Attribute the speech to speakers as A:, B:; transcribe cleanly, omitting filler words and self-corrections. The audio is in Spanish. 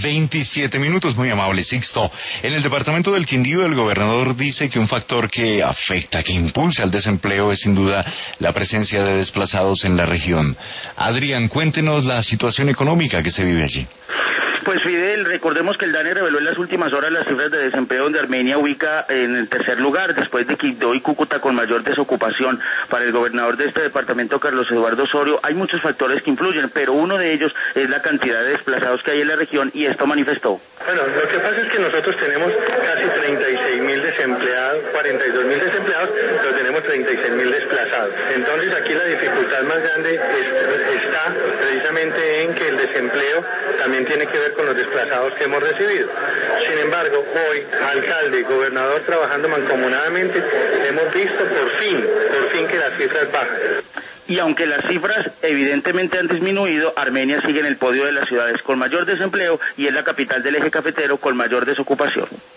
A: 27 minutos, muy amable Sixto. En el departamento del Quindío, el gobernador dice que un factor que afecta, que impulsa el desempleo es sin duda la presencia de desplazados en la región. Adrián, cuéntenos la situación económica que se vive allí.
B: Pues Fidel, recordemos que el DANE reveló en las últimas horas las cifras de desempleo, donde Armenia ubica en el tercer lugar, después de Quibdó y Cúcuta, con mayor desocupación. Para el gobernador de este departamento, Carlos Eduardo Osorio, hay muchos factores que influyen, pero uno de ellos es la cantidad de desplazados que hay en la región, y esto manifestó.
C: Bueno, lo que pasa es que nosotros tenemos casi 36.000 desempleados, 42.000 desempleados, pero tenemos 36.000 desplazados. Entonces aquí la dificultad más grande está precisamente en que el desempleo también tiene que ver con los desplazados que hemos recibido. Sin embargo, hoy, alcalde y gobernador trabajando mancomunadamente, hemos visto por fin que las cifras bajan.
B: Y aunque las cifras evidentemente han disminuido, Armenia sigue en el podio de las ciudades con mayor desempleo y es la capital del eje cafetero con mayor desocupación.